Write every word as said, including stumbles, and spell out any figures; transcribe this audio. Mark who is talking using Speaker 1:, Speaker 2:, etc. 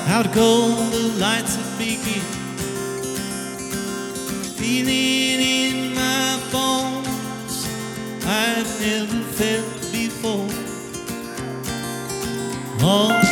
Speaker 1: Out go the lights of begin, feeling in my bones I've never felt before. Oh.